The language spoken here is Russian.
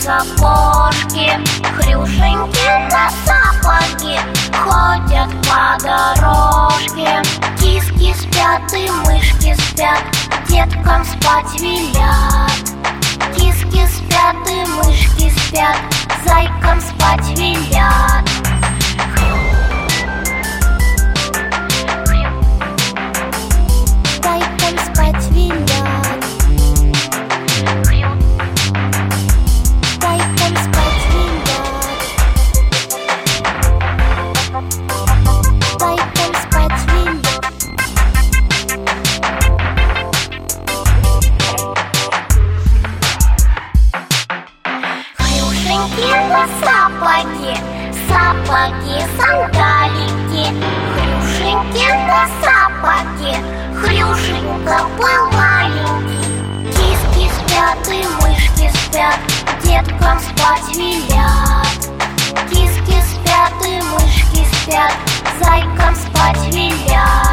сапожки, хрюшеньки на сапоги ходят по дорожке. Киски спят и мышки спят, деткам спать велят. Киски спят и мышки спят, зайкам спать велят. Зайкам спать велят. Зайкам спать велят. Зайкам спать велят. Хрюшеньки на сапоги, сапоги, сандалики. Хрюшеньки на сапоги, Хрюшенька был маленький. Киски спят и мышки спят, деткам спать велят. Киски спят и мышки спят, зайкам спать велят.